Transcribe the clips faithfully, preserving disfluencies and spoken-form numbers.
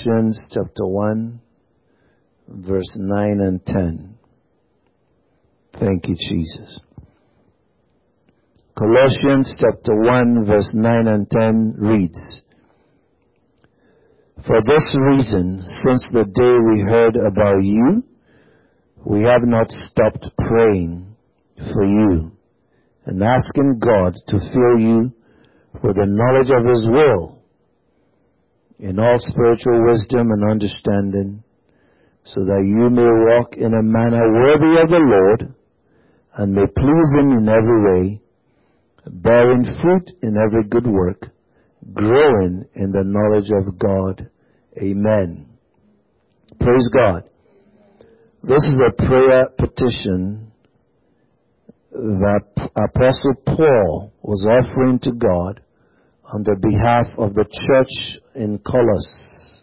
Colossians chapter one, verse nine and ten. Thank you, Jesus. Colossians chapter one, verse nine and ten reads, "For this reason, since the day we heard about you, we have not stopped praying for you and asking God to fill you with the knowledge of His will in all spiritual wisdom and understanding, so that you may walk in a manner worthy of the Lord and may please Him in every way, bearing fruit in every good work, growing in the knowledge of God." Amen. Praise God. This is a prayer petition that Apostle Paul was offering to God on the behalf of the church in Colossus.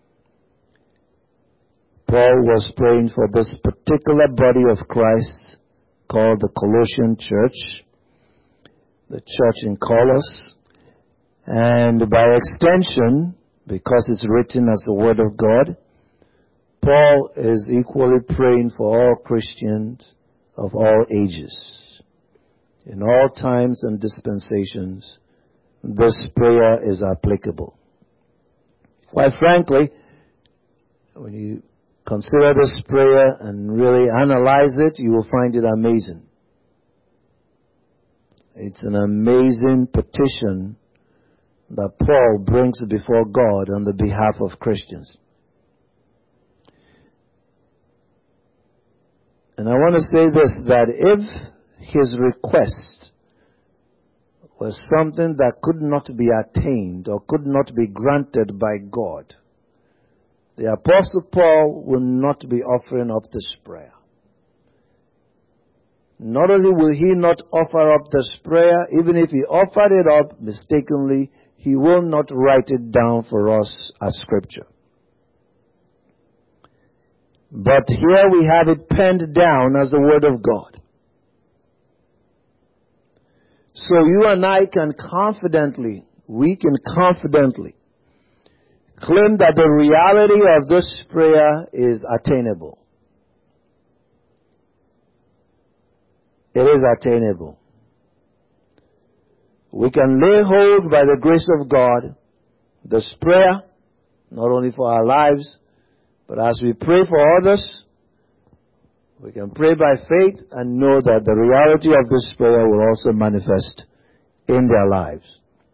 Paul was praying for this particular body of Christ called the Colossian church, the church in Colossus, and by extension, because it's written as the Word of God, Paul is equally praying for all Christians of all ages. In all times and dispensations, this prayer is applicable. Quite frankly, when you consider this prayer and really analyze it, you will find it amazing. It's an amazing petition that Paul brings before God on the behalf of Christians. And I want to say this, that if his request was something that could not be attained or could not be granted by God, the Apostle Paul will not be offering up this prayer. Not only will he not offer up this prayer, even if he offered it up mistakenly, he will not write it down for us as scripture. But here we have it penned down as the Word of God. So you and I can confidently, we can confidently claim that the reality of this prayer is attainable. It is attainable. We can lay hold by the grace of God this prayer, not only for our lives, but as we pray for others, we can pray by faith and know that the reality of this prayer will also manifest in their lives.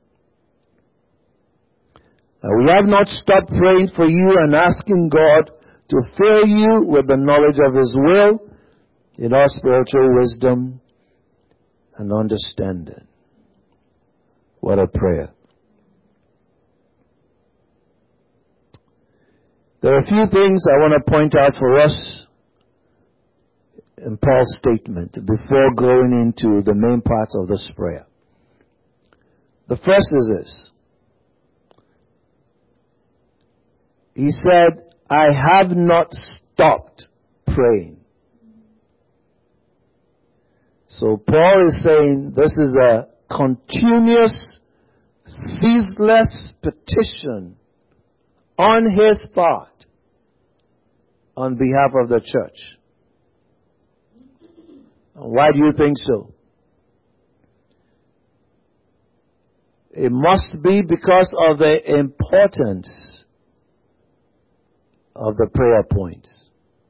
Now, we have not stopped praying for you and asking God to fill you with the knowledge of His will in all spiritual wisdom and understanding. What a prayer. There are a few things I want to point out for us in Paul's statement before going into the main parts of this prayer. The first is this. He said, "I have not stopped praying." So Paul is saying this is a continuous, ceaseless petition on his part on behalf of the church. Why do you think so? It must be because of the importance of the prayer points.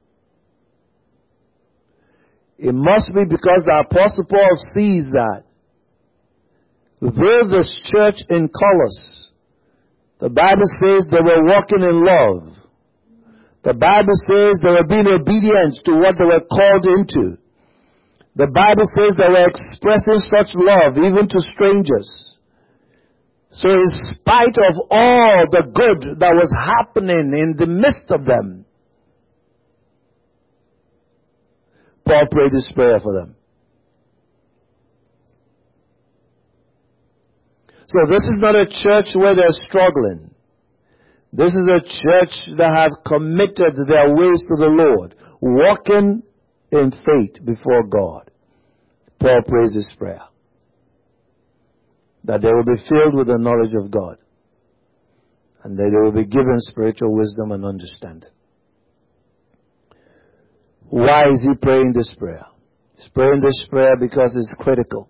It must be because the Apostle Paul sees that though this church in Colossus, the Bible says they were walking in love. The Bible says they were being obedient to what they were called into. The Bible says they were expressing such love even to strangers. So in spite of all the good that was happening in the midst of them, Paul prayed this prayer for them. So this is not a church where they're struggling. This is a church that have committed their ways to the Lord, walking in faith before God. Paul prays this prayer, that they will be filled with the knowledge of God and that they will be given spiritual wisdom and understanding. Why is he praying this prayer? He's praying this prayer because it's critical.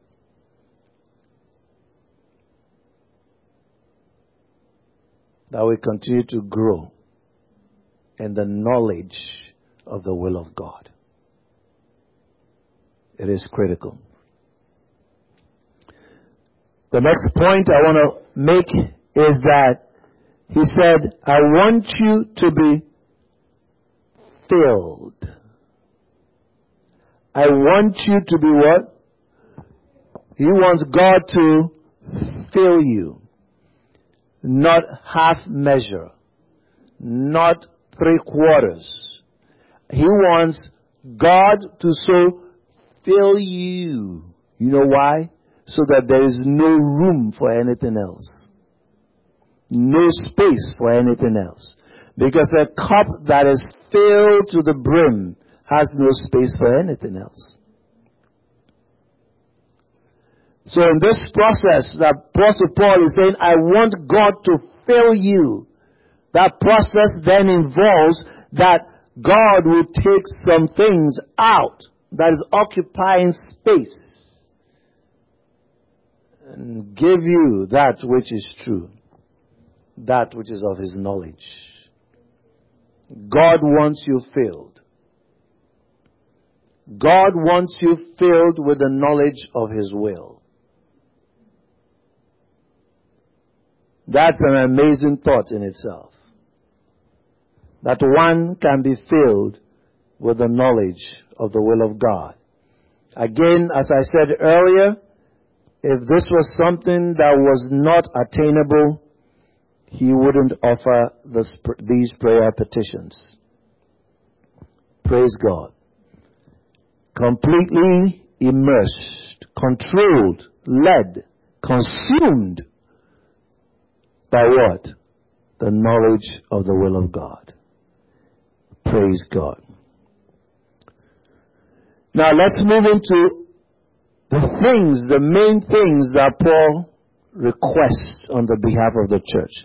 That we continue to grow in the knowledge of the will of God. It is critical. The next point I want to make is that he said, I want you to be filled. I want you to be what? He wants God to fill you. Not half measure. Not three quarters. He wants God to so fill you. You know why? So that there is no room for anything else. No space for anything else. Because a cup that is filled to the brim has no space for anything else. So in this process, the Apostle Paul is saying, I want God to fill you. That process then involves that God will take some things out that is occupying space and give you that which is true, that which is of His knowledge. God wants you filled. God wants you filled with the knowledge of His will. That's an amazing thought in itself. That one can be filled with the knowledge of the will of God. Again, as I said earlier, if this was something that was not attainable, He wouldn't offer this, these prayer petitions. Praise God. Completely immersed, controlled, led, consumed by what? The knowledge of the will of God. Praise God. Now let's move into the things, the main things that Paul requests on the behalf of the church.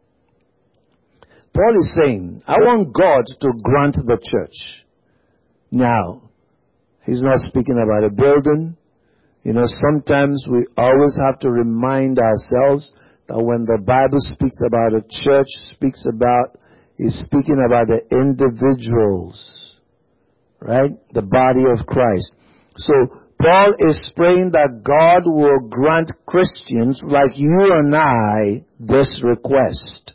Paul is saying, I want God to grant the church. Now, he's not speaking about a building. You know, sometimes we always have to remind ourselves that when the Bible speaks about a church, speaks about, is speaking about the individuals, right? The body of Christ. So, Paul is praying that God will grant Christians like you and I this request.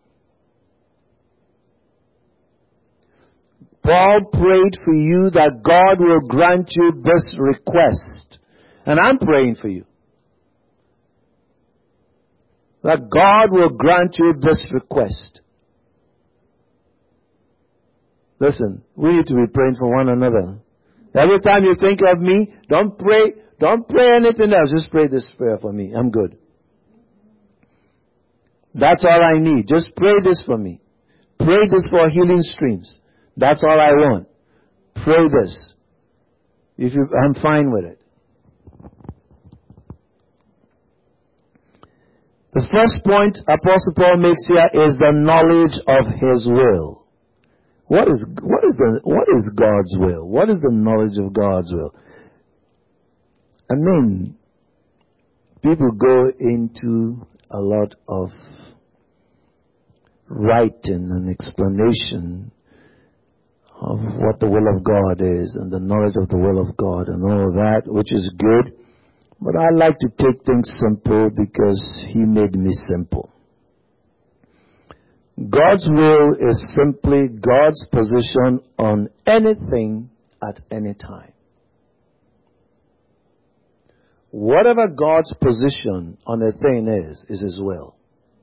Paul prayed for you that God will grant you this request. And I'm praying for you. That God will grant you this request. Listen, we need to be praying for one another. Every time you think of me, don't pray, don't pray anything else. Just pray this prayer for me. I'm good. That's all I need. Just pray this for me. Pray this for Healing Streams. That's all I want. Pray this. If you, I'm fine with it. The first point Apostle Paul makes here is the knowledge of His will. What is, what is the, what is God's will? What is the knowledge of God's will? I mean, people go into a lot of writing and explanation of what the will of God is and the knowledge of the will of God and all that, which is good. But I like to take things simple because He made me simple. God's will is simply God's position on anything at any time. Whatever God's position on a thing is, is His will.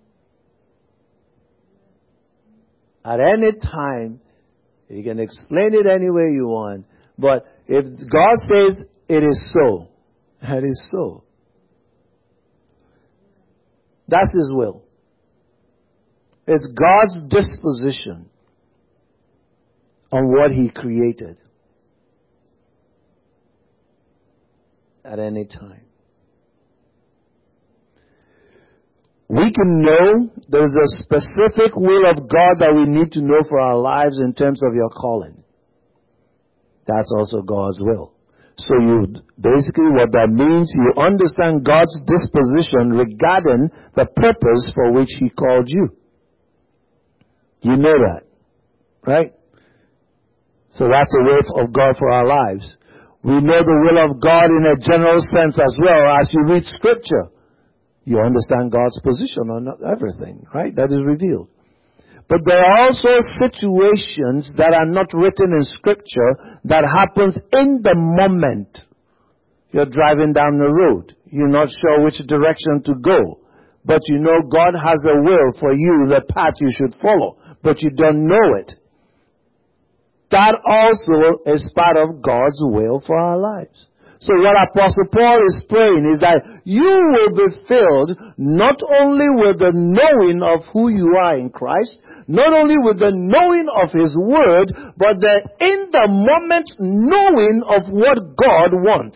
At any time, you can explain it any way you want, but if God says it is so, it is so. That's His will. It's God's disposition on what He created at any time. We can know there's a specific will of God that we need to know for our lives in terms of your calling. That's also God's will. So you, basically what that means, you understand God's disposition regarding the purpose for which He called you. You know that, right? So that's a will of God for our lives. We know the will of God in a general sense as well. As you read Scripture, you understand God's position on everything, right? That is revealed. But there are also situations that are not written in Scripture that happens in the moment. You're driving down the road. You're not sure which direction to go. But you know God has a will for you, the path you should follow. But you don't know it. That also is part of God's will for our lives. So what Apostle Paul is praying is that you will be filled not only with the knowing of who you are in Christ, not only with the knowing of His Word, but the in the moment knowing of what God wants.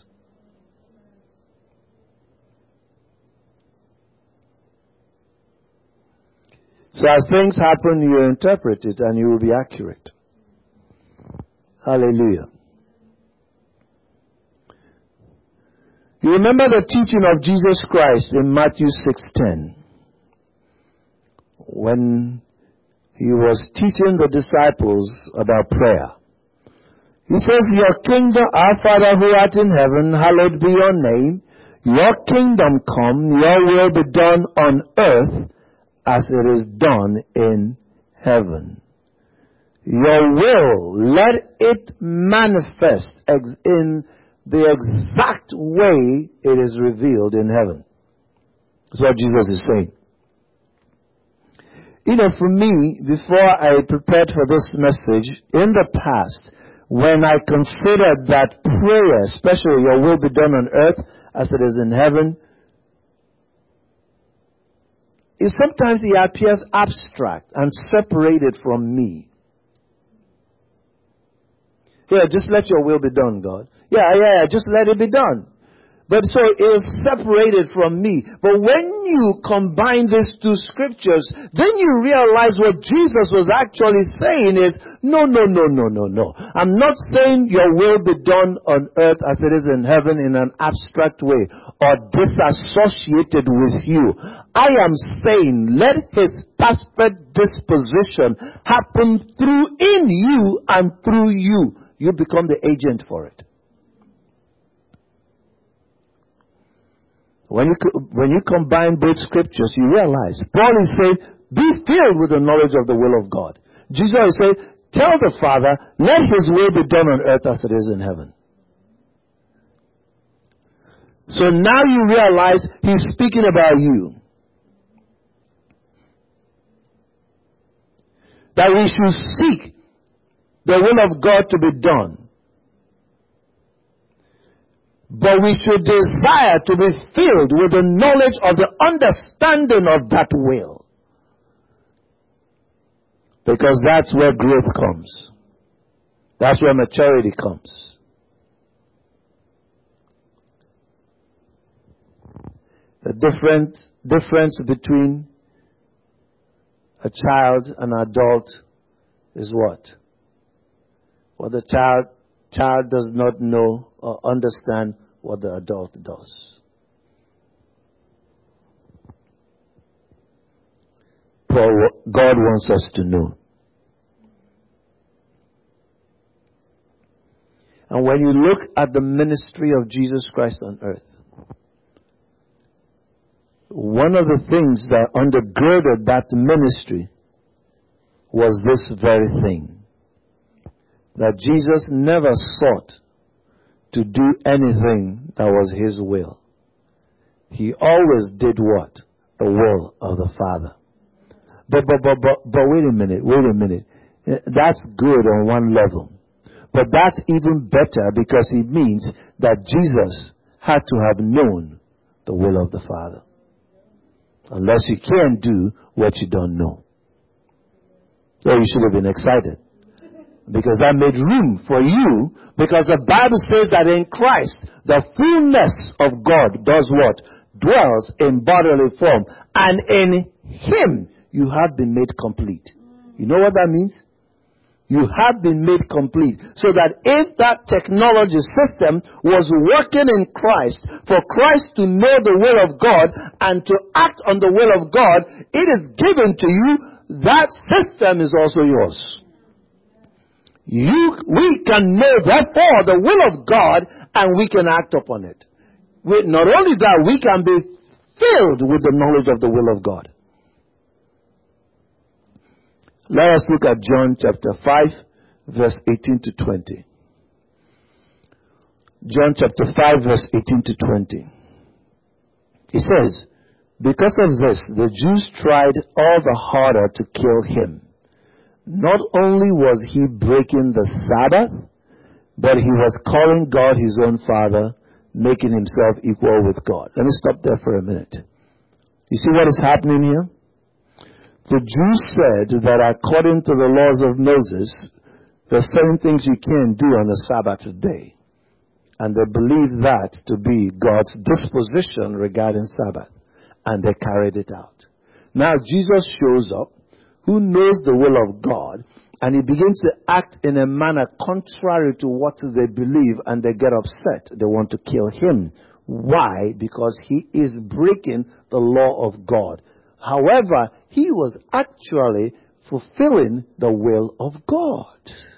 So as things happen, you interpret it and you will be accurate. Hallelujah. You remember the teaching of Jesus Christ in Matthew six ten, when He was teaching the disciples about prayer. He says, your kingdom, our Father who art in heaven, hallowed be your name. Your kingdom come, your will be done on earth as it is done in heaven. Your will, let it manifest ex- in the exact way it is revealed in heaven. That's what Jesus is saying. You know, for me, before I prepared for this message, in the past, when I considered that prayer, especially your will be done on earth as it is in heaven, it sometimes it appears abstract and separated from me. Yeah, just let your will be done, God. Yeah, yeah, yeah, just let it be done. But so it is separated from me. But when you combine these two scriptures, then you realize what Jesus was actually saying is, no, no, no, no, no, no. I'm not saying your will be done on earth as it is in heaven in an abstract way or disassociated with you. I am saying let His perfect disposition happen through in you and through you. You become the agent for it. When you, when you combine both scriptures, you realize, Paul is saying, be filled with the knowledge of the will of God. Jesus is saying, tell the Father, let His will be done on earth as it is in heaven. So now you realize He's speaking about you. That we should seek the will of God to be done. But we should desire to be filled with the knowledge of the understanding of that will. Because that's where growth comes. That's where maturity comes. The different difference between a child and an adult is what? Well, the child child does not know or understand what the adult does. But God wants us to know. And when you look at the ministry of Jesus Christ on earth, one of the things that undergirded that ministry was this very thing. That Jesus never sought to do anything that was His will. He always did what? The will of the Father. But, but, but, but, but wait a minute, wait a minute. That's good on one level. But that's even better because it means that Jesus had to have known the will of the Father. Unless you can't do what you don't know. So you should have been excited. Because that made room for you. Because the Bible says that in Christ, the fullness of God does what? dwells in bodily form, and in him you have been made complete. You know what that means? You have been made complete. So that if that technology system was working in Christ, for Christ to know the will of God and to act on the will of God, it is given to you. That system is also yours. You, we can know, therefore, the will of God, and we can act upon it. We, not only that, we can be filled with the knowledge of the will of God. Let us look at John chapter five, verse eighteen to twenty. John chapter five, verse eighteen to twenty. It says, because of this, the Jews tried all the harder to kill him. Not only was he breaking the Sabbath, but he was calling God his own Father, making himself equal with God. Let me stop there for a minute. You see what is happening here? The Jews said that according to the laws of Moses, there are certain things you can't do on the Sabbath day. And they believed that to be God's disposition regarding Sabbath. And they carried it out. Now Jesus shows up, who knows the will of God, and he begins to act in a manner contrary to what they believe, and they get upset. They want to kill him. Why? Because he is breaking the law of God. However, he was actually fulfilling the will of God.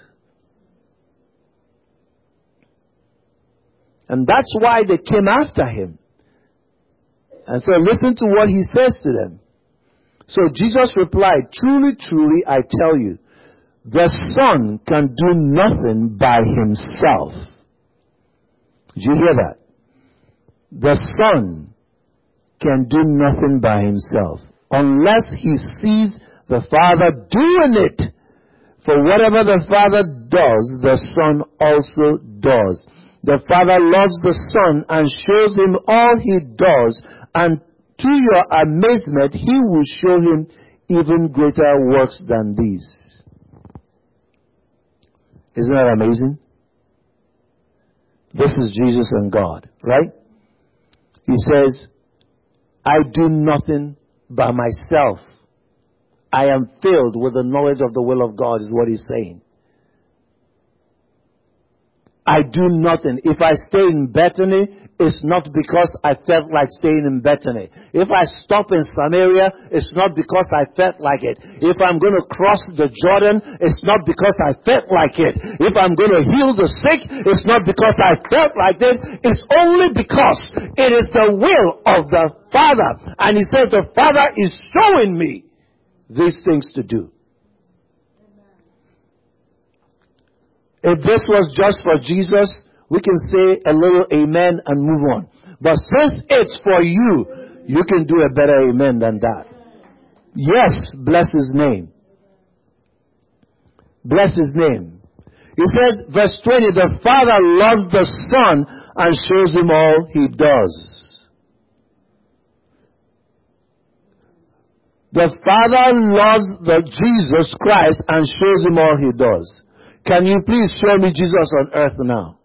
And that's why they came after him. And so listen to what he says to them. So Jesus replied, truly, truly, I tell you, the Son can do nothing by himself. Did you hear that? The Son can do nothing by himself unless he sees the Father doing it. For whatever the Father does, the Son also does. The Father loves the Son and shows him all he does, and to your amazement, he will show him even greater works than these. Isn't that amazing? This is Jesus and God, right? He says, I do nothing by myself. I am filled with the knowledge of the will of God, is what he's saying. I do nothing. If I stay in Bethany, it's not because I felt like staying in Bethany. If I stop in Samaria, it's not because I felt like it. If I'm going to cross the Jordan, it's not because I felt like it. If I'm going to heal the sick, it's not because I felt like it. It's only because it is the will of the Father. And he said the Father is showing me these things to do. If this was just for Jesus, we can say a little amen and move on. But since it's for you, you can do a better amen than that. Yes, bless his name. Bless his name. He said, verse twenty, the Father loves the Son and shows him all he does. The Father loves the Jesus Christ and shows him all he does. Can you please show me Jesus on earth now?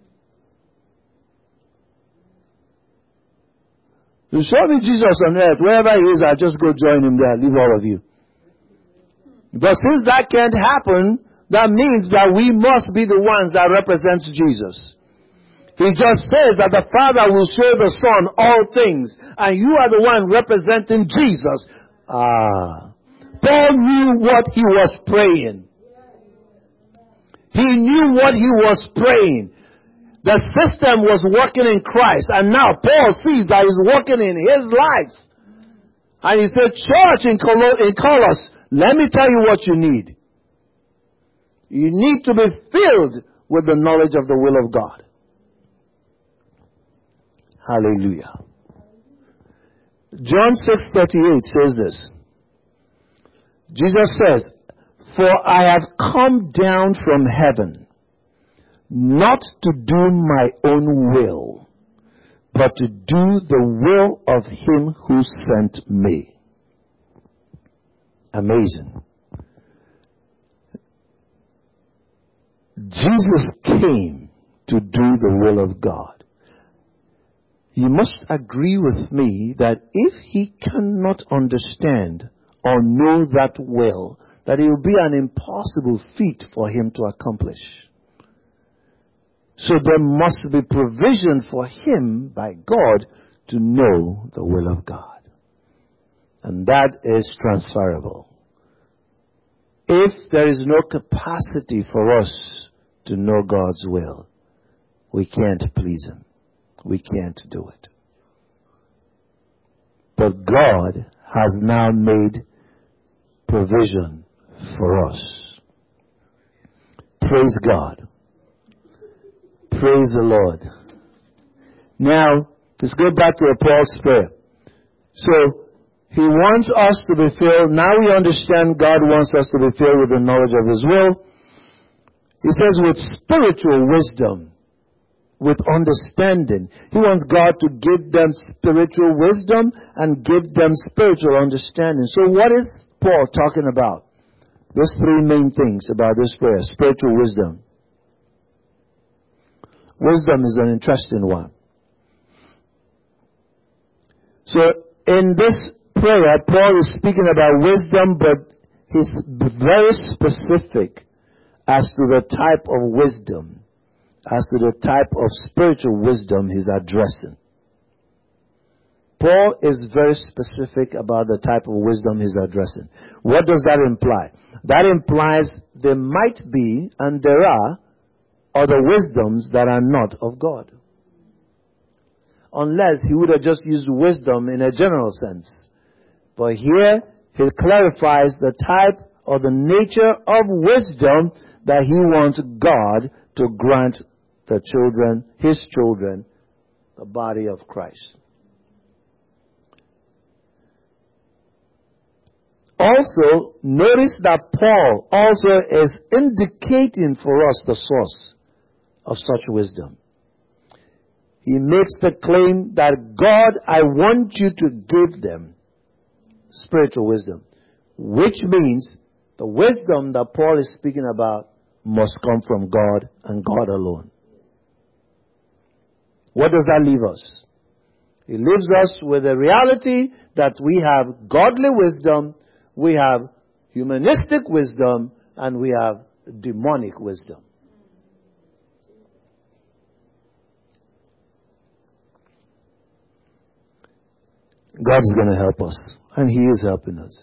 You show me Jesus on earth. Wherever he is, I'll just go join him there. Leave all of you. But since that can't happen, that means that we must be the ones that represent Jesus. He just says that the Father will show the Son all things. And you are the one representing Jesus. Ah. Paul knew what he was praying. He knew what he was praying. The system was working in Christ. And now Paul sees that it's working in his life. And he said, church in Colossus, let me tell you what you need. You need to be filled with the knowledge of the will of God. Hallelujah. John six thirty-eight says this. Jesus says, for I have come down from heaven, not to do my own will, but to do the will of him who sent me. Amazing. Jesus came to do the will of God. you must agree with me that if he cannot understand or know that will, that it will be an impossible feat for him to accomplish. So there must be provision for him by God to know the will of God. And that is transferable. If there is no capacity for us to know God's will, we can't please him. We can't do it. But God has now made provision for us. Praise God. Praise the Lord. Now, let's go back to Paul's prayer. So, he wants us to be filled. Now we understand God wants us to be filled with the knowledge of his will. He says with spiritual wisdom, with understanding. He wants God to give them spiritual wisdom and give them spiritual understanding. So what is Paul talking about? There's three main things about this prayer. Spiritual wisdom. Wisdom is an interesting one. So in this prayer, Paul is speaking about wisdom, but he's very specific as to the type of wisdom, as to the type of spiritual wisdom he's addressing. Paul is very specific about the type of wisdom he's addressing. What does that imply? That implies there might be, and there are, other wisdoms that are not of God. Unless he would have just used wisdom in a general sense. But here, he clarifies the type or the nature of wisdom that he wants God to grant the children, his children, the body of Christ. Also, notice that Paul also is indicating for us the source of such wisdom. He makes the claim that God, I want you to give them spiritual wisdom, which means the wisdom that Paul is speaking about must come from God and God alone. What does that leave us? It leaves us with the reality that we have godly wisdom, we have humanistic wisdom, and we have demonic wisdom. God is going to help us, and he is helping us.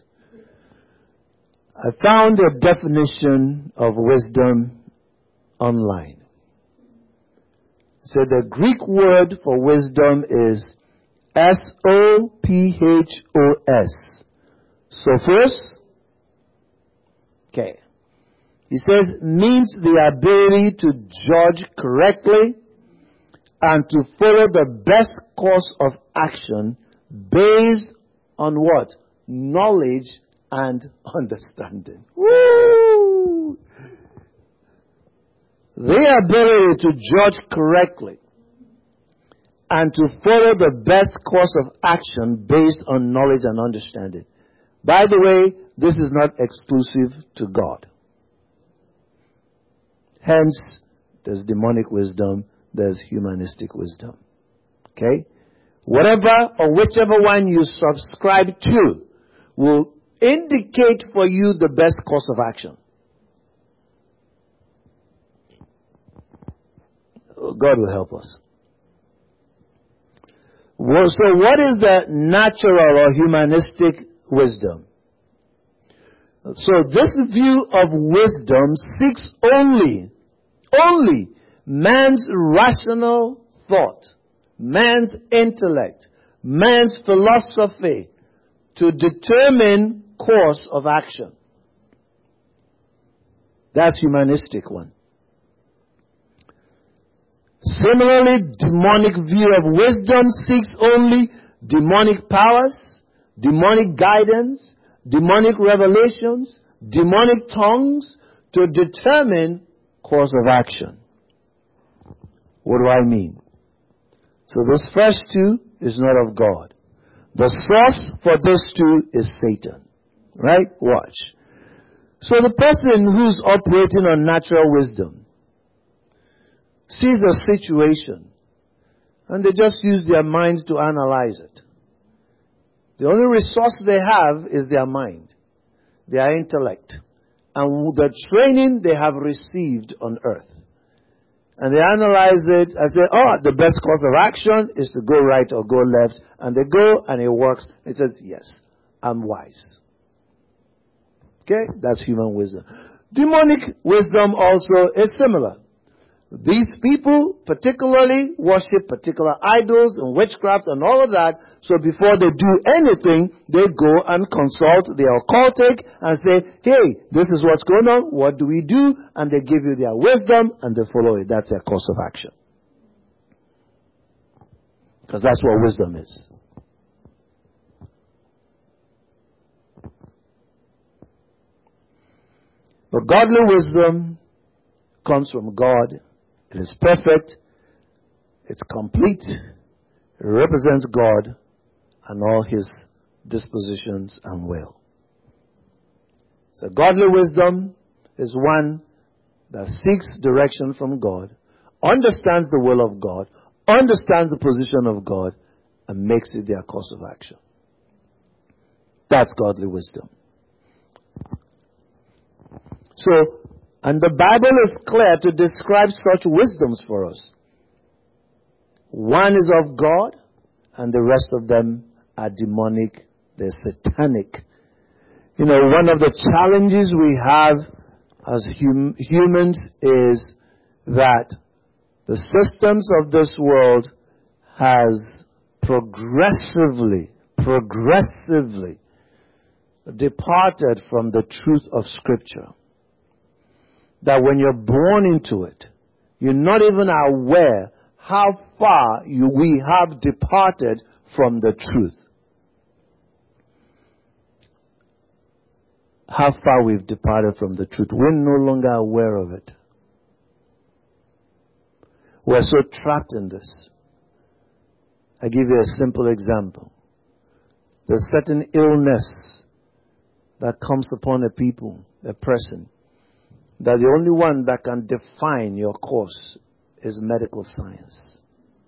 I found a definition of wisdom online. So the Greek word for wisdom is S O P H O S. Sophos. Okay. He says means the ability to judge correctly and to follow the best course of action based on what? Knowledge and understanding. Woo! The ability to judge correctly and to follow the best course of action based on knowledge and understanding. By the way, this is not exclusive to God. Hence, there's demonic wisdom, there's humanistic wisdom. Okay? Whatever or whichever one you subscribe to will indicate for you the best course of action. God will help us. Well, so what is the natural or humanistic wisdom? So this view of wisdom seeks only, only man's rational thought, man's intellect, man's philosophy to determine course of action. That's humanistic one. Similarly, demonic view of wisdom seeks only demonic powers, demonic guidance, demonic revelations, demonic tongues to determine course of action. What do I mean? So those first two is not of God. The source for those two is Satan. Right? Watch. So the person who's operating on natural wisdom sees a situation and they just use their mind to analyze it. The only resource they have is their mind, their intellect, and the training they have received on earth. And they analyze it and say, oh, the best course of action is to go right or go left. And they go and it works. It says, yes, I'm wise. Okay? That's human wisdom. Demonic wisdom also is similar. These people particularly worship particular idols and witchcraft and all of that. So before they do anything, they go and consult the occultic and say, hey, this is what's going on. What do we do? And they give you their wisdom and they follow it. That's their course of action. Because that's what wisdom is. But godly wisdom comes from God. It is perfect, it's complete, it represents God and all His dispositions and will. So godly wisdom is one that seeks direction from God, understands the will of God, understands the position of God, and makes it their course of action. That's godly wisdom. So, and the Bible is clear to describe such wisdoms for us. One is of God, and the rest of them are demonic, they're satanic. You know, one of the challenges we have as hum- humans is that the systems of this world has progressively, progressively departed from the truth of Scripture. That when you're born into it, you're not even aware how far you, we have departed from the truth. How far we've departed from the truth. We're no longer aware of it. We're so trapped in this. I give you a simple example. There's certain illness that comes upon a people, a person, that the only one that can define your course is medical science.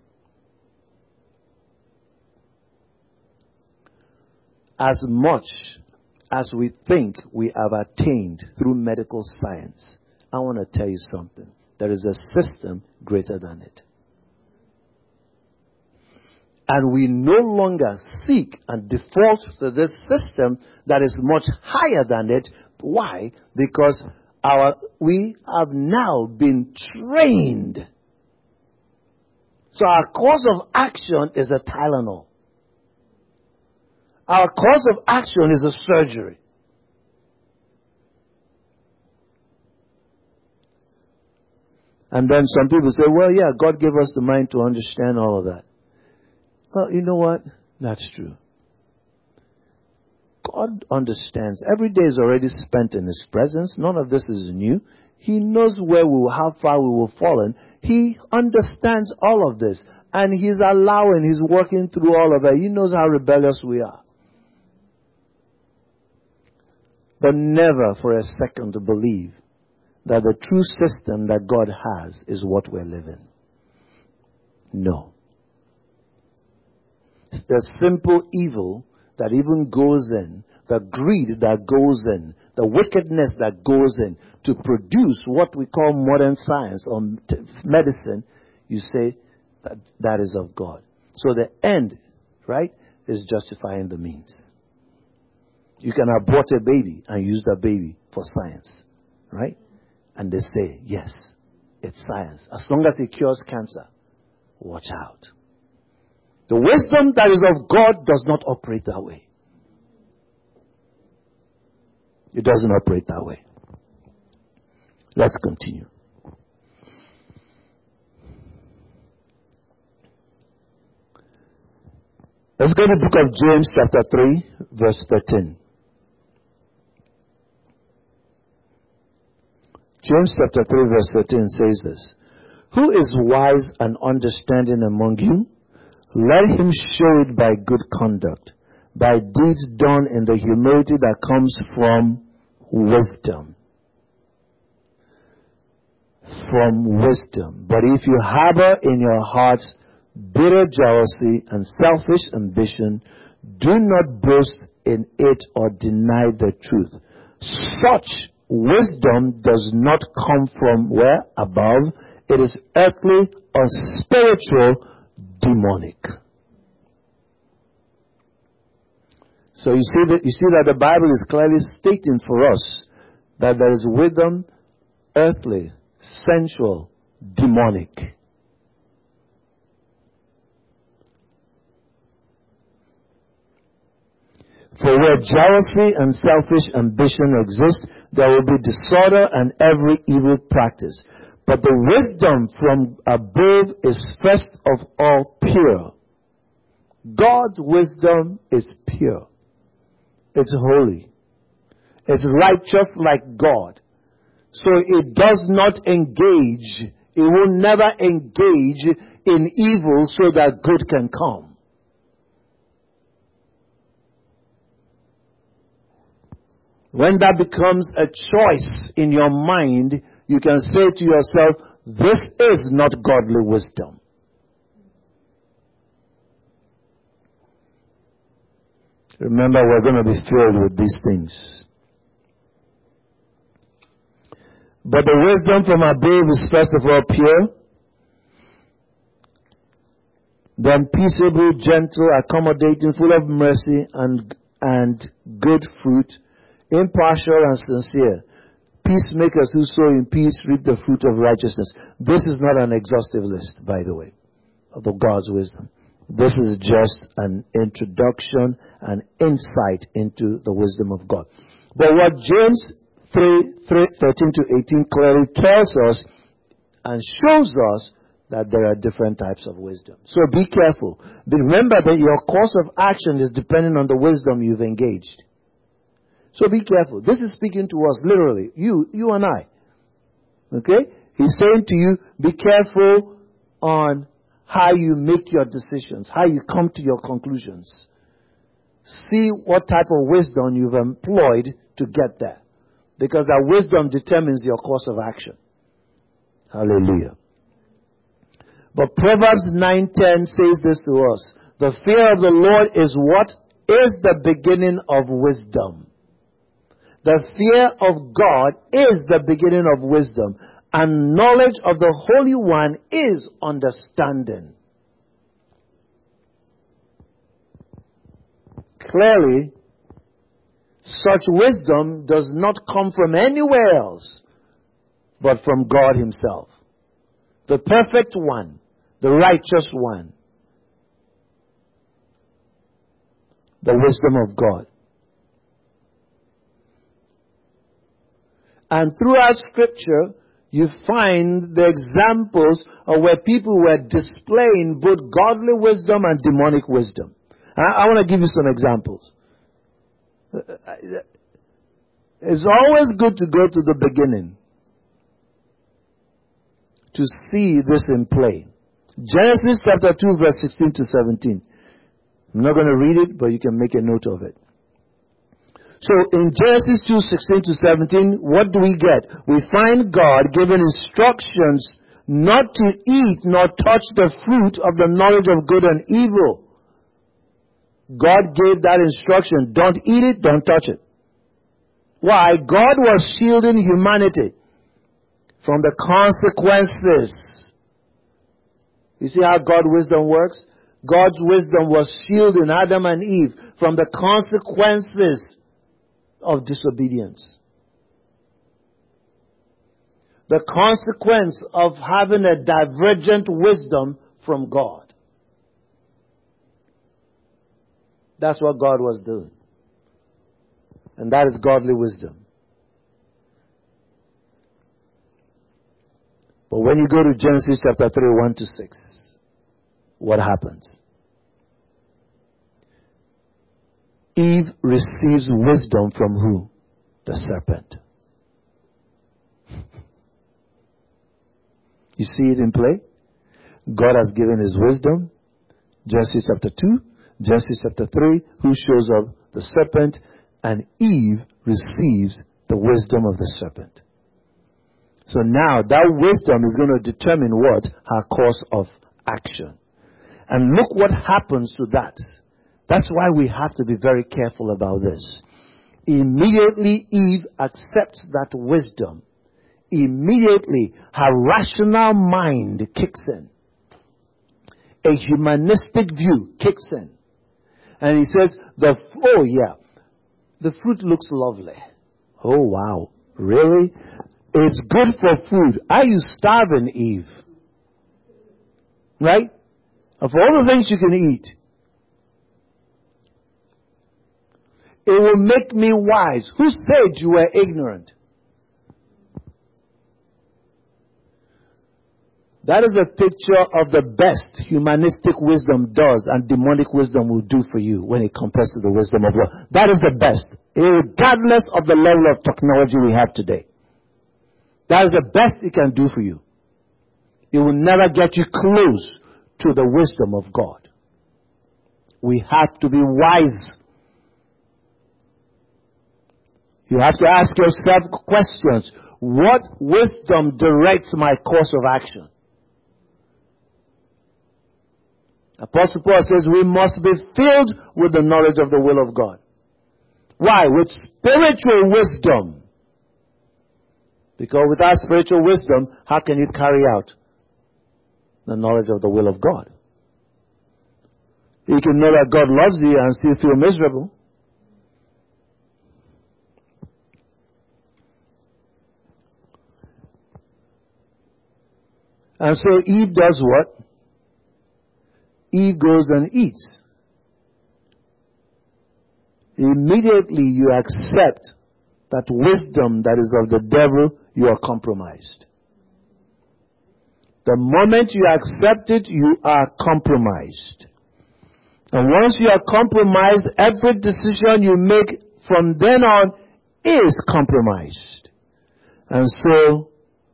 As much as we think we have attained through medical science, I want to tell you something. There is a system greater than it. And we no longer seek and default to this system that is much higher than it. Why? Because Our, we have now been trained. So our course of action is a Tylenol. Our course of action is a surgery. And then some people say, well, yeah, God gave us the mind to understand all of that. Well, you know what? That's true. God understands. Every day is already spent in His presence. None of this is new. He knows where we will, how far we will fall. He understands all of this. And He's allowing, He's working through all of it. He knows how rebellious we are. But never for a second to believe that the true system that God has is what we're living. No. The simple evil that even goes in, the greed that goes in, the wickedness that goes in to produce what we call modern science or medicine, you say that that is of God. So the end, right, is justifying the means. You can abort a baby and use that baby for science, right? And they say, yes, it's science. As long as it cures cancer, watch out. The wisdom that is of God does not operate that way. It doesn't operate that way. Let's continue. Let's go to the book of James chapter three, verse thirteen. James chapter three, verse thirteen says this. Who is wise and understanding among you? Let him show it by good conduct, by deeds done in the humility that comes from wisdom. From wisdom. But if you harbor in your hearts bitter jealousy, and selfish ambition. Do not boast in it or deny the truth. Such wisdom does not come from where? Above. It is earthly or spiritual, demonic. So you see that you see that the Bible is clearly stating for us that there is wisdom, earthly, sensual, demonic. For where jealousy and selfish ambition exist, there will be disorder and every evil practice. But the wisdom from above is first of all pure. God's wisdom is pure. It's holy. It's righteous like God. So it does not engage, it will never engage in evil so that good can come. When that becomes a choice in your mind, you can say to yourself, this is not godly wisdom. Remember, we're going to be filled with these things. But the wisdom from above is first of all pure, then peaceable, gentle, accommodating, full of mercy and, and good fruit, impartial and sincere. Peacemakers who sow in peace reap the fruit of righteousness. This is not an exhaustive list, by the way, of the God's wisdom. This is just an introduction, an insight into the wisdom of God. But what James three, thirteen to eighteen clearly tells us and shows us that there are different types of wisdom. So be careful. But remember that your course of action is dependent on the wisdom you've engaged. So be careful. This is speaking to us literally. You, you and I. Okay? He's saying to you, be careful on how you make your decisions, how you come to your conclusions. See what type of wisdom you've employed to get there. Because that wisdom determines your course of action. Hallelujah. But Proverbs nine ten says this to us. The fear of the Lord is what? Is the beginning of wisdom. The fear of God is the beginning of wisdom. And knowledge of the Holy One is understanding. Clearly, such wisdom does not come from anywhere else, but from God Himself. The perfect one, the righteous one. The wisdom of God. And throughout Scripture, you find the examples of where people were displaying both godly wisdom and demonic wisdom. I, I want to give you some examples. It's always good to go to the beginning to see this in play. Genesis chapter two verse sixteen to seventeen. I'm not going to read it, but you can make a note of it. So in Genesis two sixteen to seventeen, what do we get? We find God giving instructions not to eat nor touch the fruit of the knowledge of good and evil. God gave that instruction. Don't eat it, don't touch it. Why? God was shielding humanity from the consequences. You see how God's wisdom works? God's wisdom was shielding Adam and Eve from the consequences of disobedience. The consequence of having a divergent wisdom from God. That's what God was doing. And that is godly wisdom. But when you go to Genesis chapter three, one to six, what happens? Eve receives wisdom from who? The serpent. You see it in play? God has given His wisdom. Genesis chapter two, Genesis chapter three, who shows up? The serpent. And Eve receives the wisdom of the serpent. So now that wisdom is going to determine what? Her course of action. And look what happens to that. That's why we have to be very careful about this. Immediately Eve accepts that wisdom. Immediately her rational mind kicks in. A humanistic view kicks in. And he says, the, oh yeah, the fruit looks lovely. Oh wow, really? It's good for food. Are you starving, Eve? Right? Of all the things you can eat, it will make me wise. Who said you were ignorant? That is a picture of the best humanistic wisdom does and demonic wisdom will do for you when it compares to the wisdom of God. That is the best, regardless of the level of technology we have today. That is the best it can do for you. It will never get you close to the wisdom of God. We have to be wise. You have to ask yourself questions. What wisdom directs my course of action? Apostle Paul says we must be filled with the knowledge of the will of God. Why? With spiritual wisdom. Because without spiritual wisdom, how can you carry out the knowledge of the will of God? You can know that God loves you and still feel miserable. And so Eve does what? Eve goes and eats. Immediately you accept that wisdom that is of the devil, you are compromised. The moment you accept it, you are compromised. And once you are compromised, every decision you make from then on is compromised. And so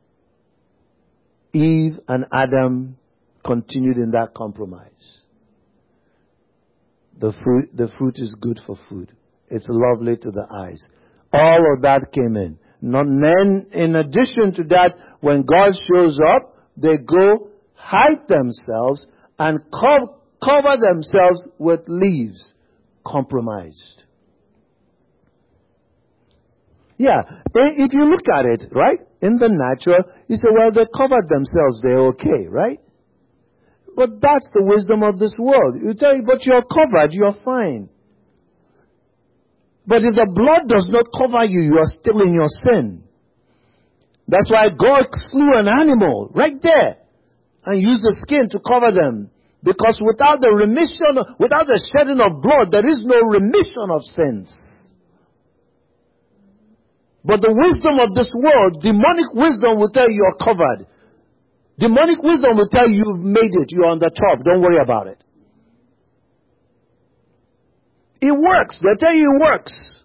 Eve and Adam continued in that compromise. The fruit, the fruit is good for food. It's lovely to the eyes. All of that came in. Not, then, in addition to that, when God shows up, they go hide themselves and co- cover themselves with leaves. Compromised. Yeah, if you look at it, right, in the natural, you say, well, they covered themselves, they're okay, right? But that's the wisdom of this world. You tell you, but you're covered, you're fine. But if the blood does not cover you, you are still in your sin. That's why God slew an animal right there and used the skin to cover them. Because without the remission, without the shedding of blood, there is no remission of sins. But the wisdom of this world, demonic wisdom will tell you you're covered. Demonic wisdom will tell you you've made it, you're on the top, don't worry about it. It works. They tell you it works.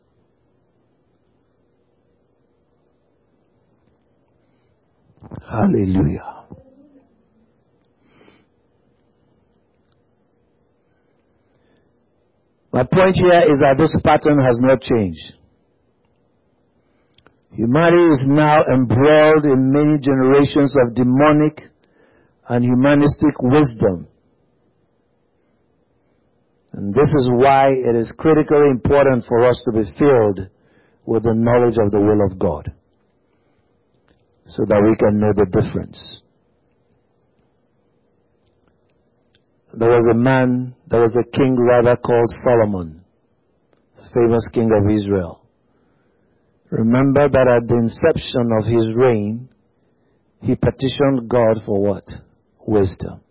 Hallelujah. My point here is that this pattern has not changed. Humanity is now embroiled in many generations of demonic and humanistic wisdom. And this is why it is critically important for us to be filled with the knowledge of the will of God, so that we can know the difference. There was a man, there was a king rather called Solomon, famous king of Israel. Remember that at the inception of his reign, he petitioned God for what? Wisdom.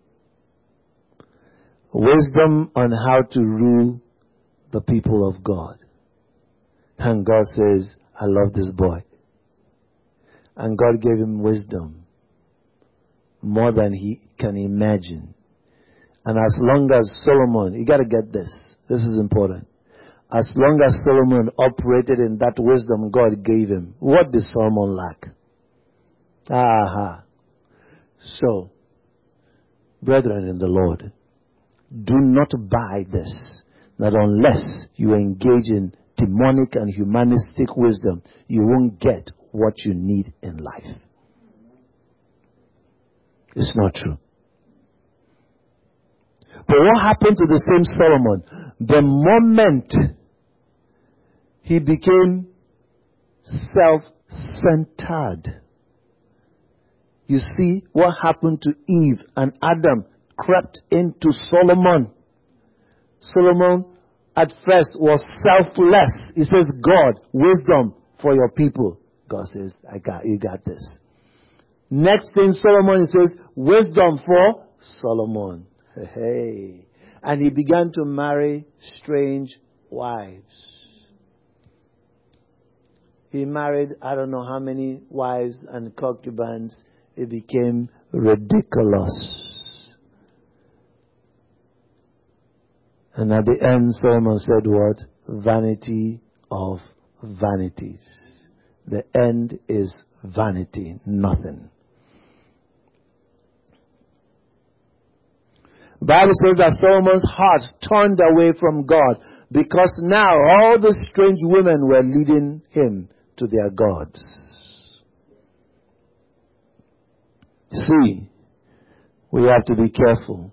Wisdom on how to rule the people of God. And God says, I love this boy. And God gave him wisdom more than he can imagine. And as long as Solomon, you got to get this, this is important. As long as Solomon operated in that wisdom God gave him, what did Solomon lack? Aha. So, brethren in the Lord, do not buy this, that unless you engage in demonic and humanistic wisdom, you won't get what you need in life. It's not true. But what happened to the same Solomon? The moment he became self-centered. You see what happened to Eve and Adam crept into Solomon. Solomon at first was selfless. He says, God, wisdom for your people. God says, I got, you got this. Next thing Solomon, he says, wisdom for Solomon. Hey. And he began to marry strange wives. He married, I don't know how many wives and concubines. It became ridiculous. And at the end, Solomon said what? Vanity of vanities. The end is vanity, nothing. The Bible says that Solomon's heart turned away from God because now all the strange women were leading him to their gods. See, we have to be careful.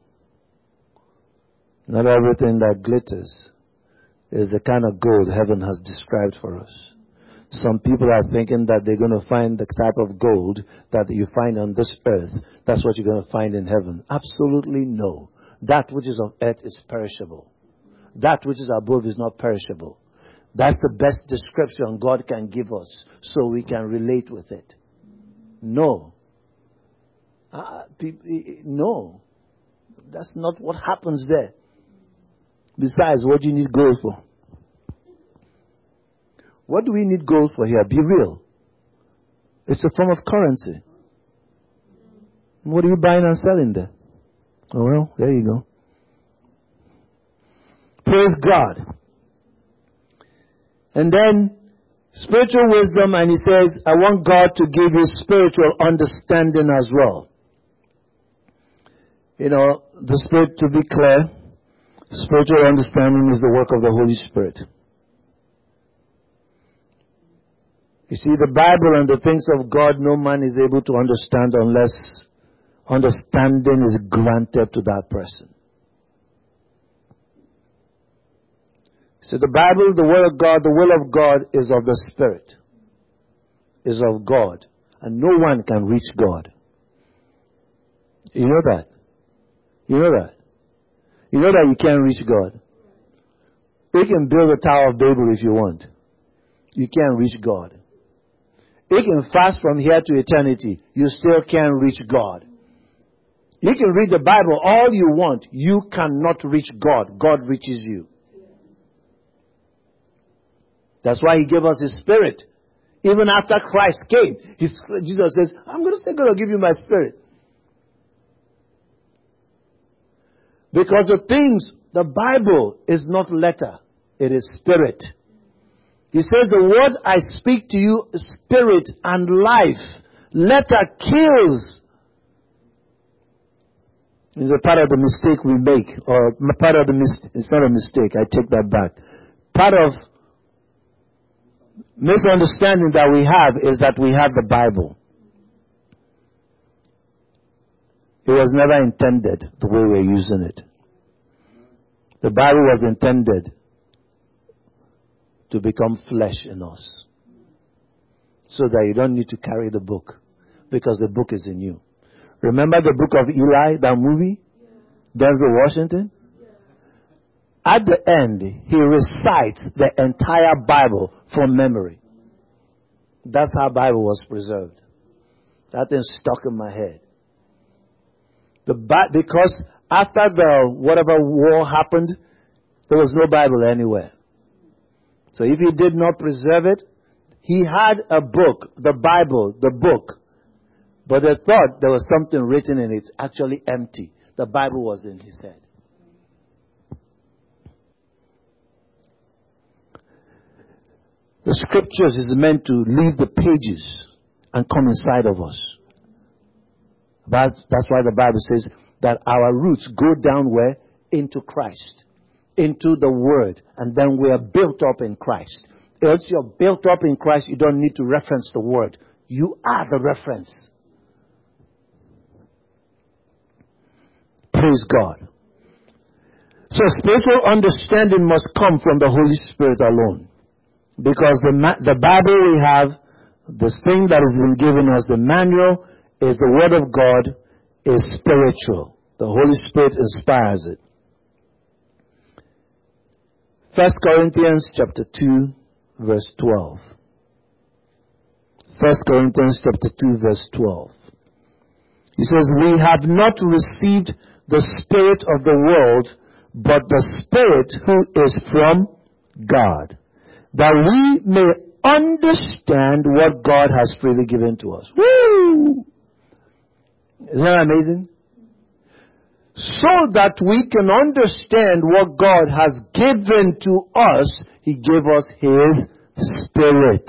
Not everything that glitters is the kind of gold heaven has described for us. Some people are thinking that they're going to find the type of gold that you find on this earth. That's what you're going to find in heaven. Absolutely no. That which is of earth is perishable. That which is above is not perishable. That's the best description God can give us so we can relate with it. No. Uh, no. That's not what happens there. Besides, what do you need gold for? What do we need gold for here? Be real. It's a form of currency. What are you buying and selling there? Oh, well, there you go. Praise God. And then, spiritual wisdom, and he says, I want God to give you spiritual understanding as well. You know, the Spirit, to be clear, spiritual understanding is the work of the Holy Spirit. You see, the Bible and the things of God, no man is able to understand unless understanding is granted to that person. So the Bible, the Word of God, the will of God is of the Spirit, is of God. And no one can reach God. You know that? You know that? You know that you can't reach God. You can build a Tower of Babel if you want. You can't reach God. You can fast from here to eternity. You still can't reach God. You can read the Bible all you want. You cannot reach God. God reaches you. That's why He gave us His Spirit. Even after Christ came, His, Jesus says, I'm going to still going to give you my Spirit. Because the things, the Bible is not letter. It is spirit. He says, the words I speak to you, spirit and life. Letter kills. It's a part of the mistake we make. Or part of the mistake. It's not a mistake. I take that back. Part of misunderstanding that we have is that we have the Bible. It was never intended the way we're using it. The Bible was intended to become flesh in us. So that you don't need to carry the book. Because the book is in you. Remember the book of Eli, that movie? Denzel Washington? At the end, he recites the entire Bible from memory. That's how Bible was preserved. That thing stuck in my head. The because after the whatever war happened, there was no Bible anywhere. So if he did not preserve it, he had a book, the Bible, the book. But they thought there was something written in it, actually empty. The Bible was in his head. The scriptures is meant to leave the pages and come inside of us. That's, that's why the Bible says that our roots go down where? Into Christ. Into the Word. And then we are built up in Christ. Once you're built up in Christ, you don't need to reference the Word. You are the reference. Praise God. So spiritual understanding must come from the Holy Spirit alone. Because the, ma- the Bible we have, this thing that has been given us, the manual, is the Word of God, is spiritual. The Holy Spirit inspires it. First Corinthians chapter two, verse twelve. First Corinthians chapter two, verse twelve. He says, we have not received the Spirit of the world, but the Spirit who is from God, that we may understand what God has freely given to us. Woo! Isn't that amazing? So that we can understand what God has given to us, He gave us His Spirit.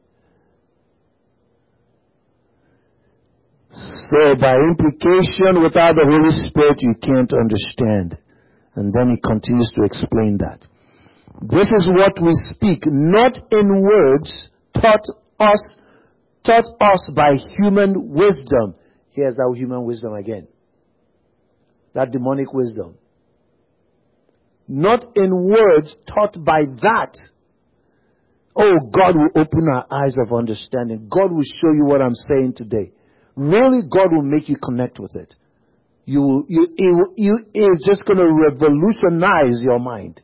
So by implication, without the Holy Spirit, you can't understand. And then He continues to explain that. This is what we speak, not in words taught us, taught us by human wisdom. Here's that human wisdom again. That demonic wisdom. Not in words taught by that. Oh, God will open our eyes of understanding. God will show you what I'm saying today. Really, God will make you connect with it. You, you, you, you, it's just going to revolutionize your mind.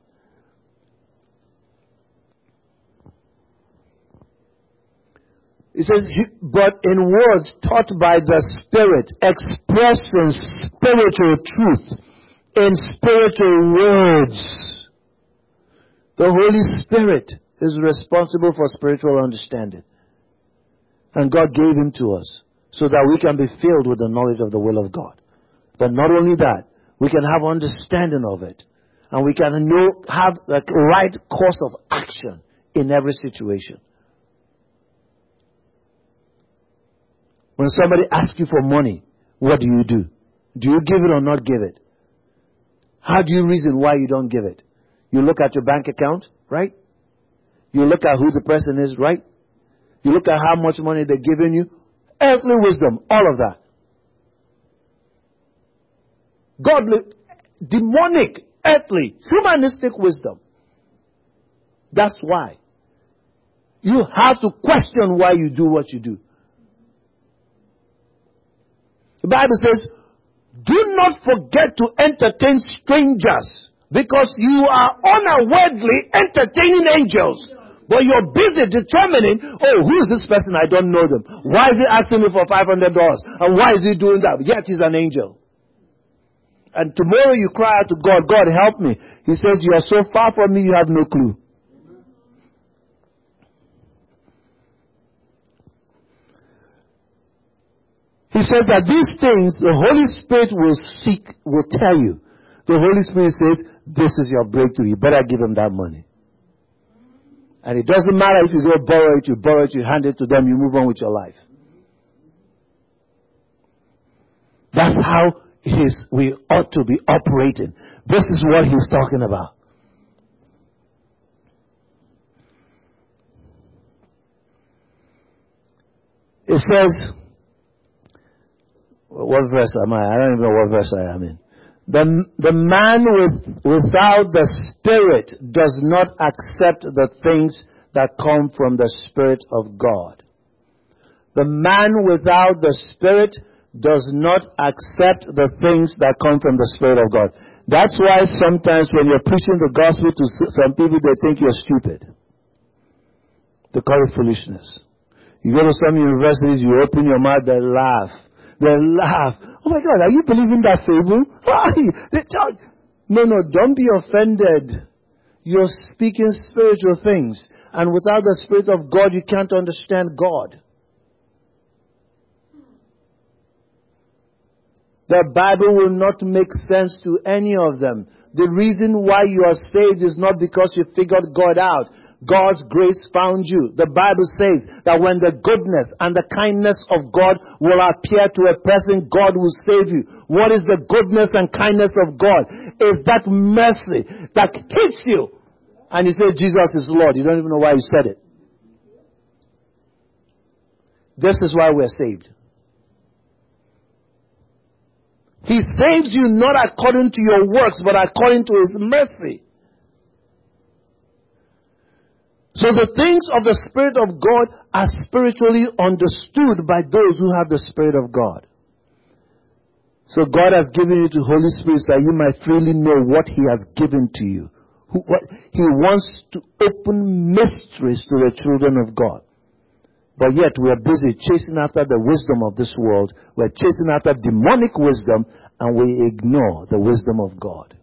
It says, but in words taught by the Spirit, expressing spiritual truth in spiritual words. The Holy Spirit is responsible for spiritual understanding. And God gave Him to us so that we can be filled with the knowledge of the will of God. But not only that, we can have understanding of it. And we can know, have the right course of action in every situation. When somebody asks you for money, what do you do? Do you give it or not give it? How do you reason why you don't give it? You look at your bank account, right? You look at who the person is, right? You look at how much money they're giving you. Earthly wisdom, all of that. Godly, demonic, earthly, humanistic wisdom. That's why. You have to question why you do what you do. The Bible says, do not forget to entertain strangers, because you are unawarely entertaining angels. But you're busy determining, oh, who is this person? I don't know them. Why is he asking me for five hundred dollars? And why is he doing that? Yet he's an angel. And tomorrow you cry out to God, God, help me. He says, you are so far from me, you have no clue. He says that these things the Holy Spirit will seek, will tell you. The Holy Spirit says, this is your breakthrough. You better give him that money. And it doesn't matter if you go borrow it, you borrow it, you hand it to them, you move on with your life. That's how it is, we ought to be operating. This is what he's talking about. It says, what verse am I? I don't even know what verse I am in. The, the man with, without the Spirit does not accept the things that come from the Spirit of God. The man without the Spirit does not accept the things that come from the Spirit of God. That's why sometimes when you're preaching the gospel to some people, they think you're stupid. They call it foolishness. You go to some universities, you open your mouth, they laugh. They laugh. Oh my God, are you believing that fable? No, no, don't be offended. You're speaking spiritual things. And without the Spirit of God, you can't understand God. The Bible will not make sense to any of them. The reason why you are saved is not because you figured God out. God's grace found you. The Bible says that when the goodness and the kindness of God will appear to a person, God will save you. What is the goodness and kindness of God? Is that mercy that keeps you. And you say Jesus is Lord. You don't even know why you said it. This is why we're saved. He saves you not according to your works, but according to His mercy. So the things of the Spirit of God are spiritually understood by those who have the Spirit of God. So God has given you the Holy Spirit so that you might freely know what He has given to you. Who, what, he wants to open mysteries to the children of God. But yet we are busy chasing after the wisdom of this world. We are chasing after demonic wisdom and we ignore the wisdom of God.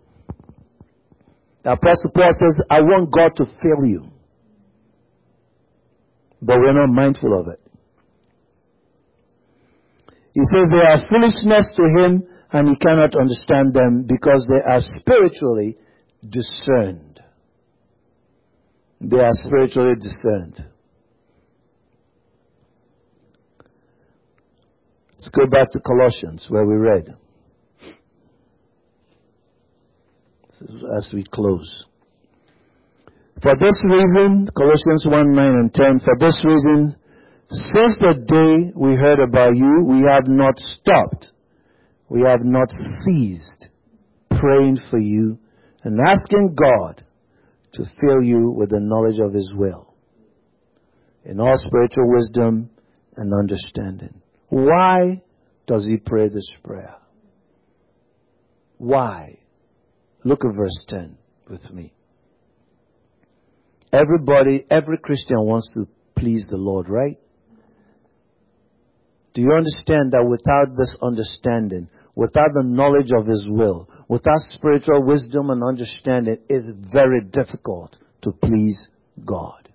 The Apostle Paul says, I want God to fill you. But we're not mindful of it. He says they are foolishness to him and he cannot understand them because they are spiritually discerned. They are spiritually discerned. Let's go back to Colossians where we read. As we close. For this reason, Colossians one, nine and ten, for this reason, since the day we heard about you, we have not stopped. We have not ceased praying for you and asking God to fill you with the knowledge of His will in all spiritual wisdom and understanding. Why does he pray this prayer? Why? Look at verse ten with me. Everybody, every Christian wants to please the Lord, right? Do you understand that without this understanding, without the knowledge of His will, without spiritual wisdom and understanding, it's very difficult to please God?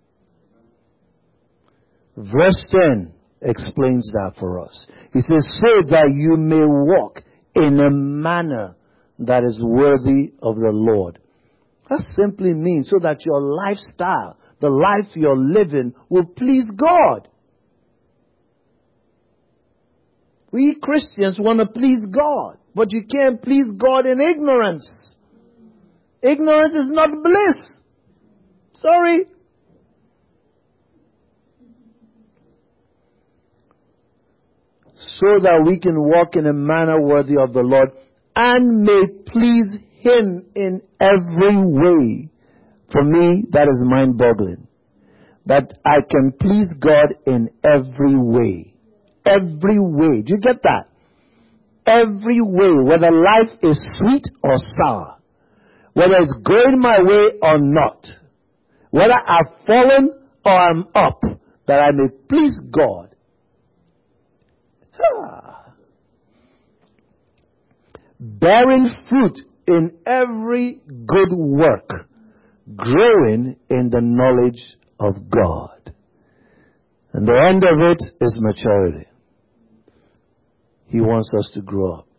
Verse ten explains that for us. He says, so that you may walk in a manner that is worthy of the Lord. That simply means so that your lifestyle, the life you're living, will please God. We Christians want to please God, but you can't please God in ignorance. Ignorance is not bliss. Sorry. So that we can walk in a manner worthy of the Lord and may please Him in every way. For me, that is mind-boggling. That I can please God in every way. Every way. Do you get that? Every way. Whether life is sweet or sour. Whether it's going my way or not. Whether I've fallen or I'm up. That I may please God. Ah. Bearing fruit in every good work, growing in the knowledge of God. And the end of it is maturity. He wants us to grow up.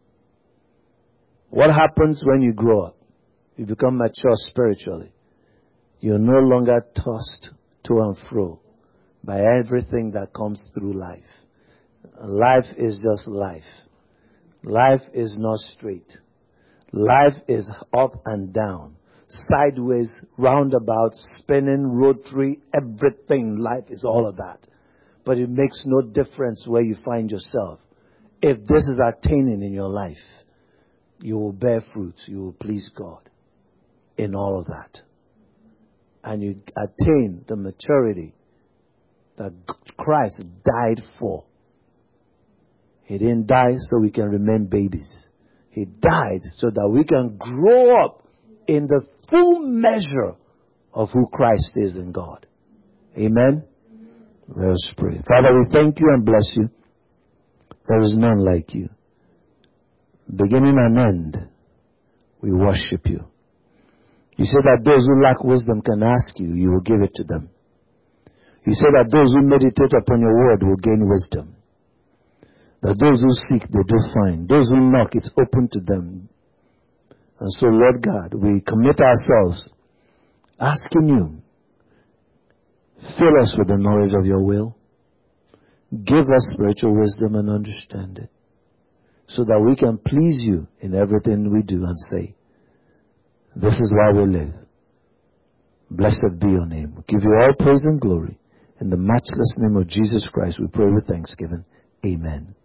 What happens when you grow up? You become mature spiritually. You're no longer tossed to and fro by everything that comes through life. Life is just life. Life is not straight. Life is up and down, sideways, roundabout, spinning, rotary, everything. Life is all of that. But it makes no difference where you find yourself. If this is attaining in your life, you will bear fruit. You will please God in all of that. And you attain the maturity that Christ died for. He didn't die so we can remain babies. He died so that we can grow up in the full measure of who Christ is in God. Amen? Let us pray. Father, we thank you and bless you. There is none like you. Beginning and end, we worship you. You say that those who lack wisdom can ask you, you will give it to them. You say that those who meditate upon your word will gain wisdom. That those who seek, they do find. Those who knock, it's open to them. And so, Lord God, we commit ourselves, asking you, fill us with the knowledge of your will. Give us spiritual wisdom and understanding, so that we can please you in everything we do and say. This is why we live. Blessed be your name. We give you all praise and glory. In the matchless name of Jesus Christ, we pray with thanksgiving. Amen.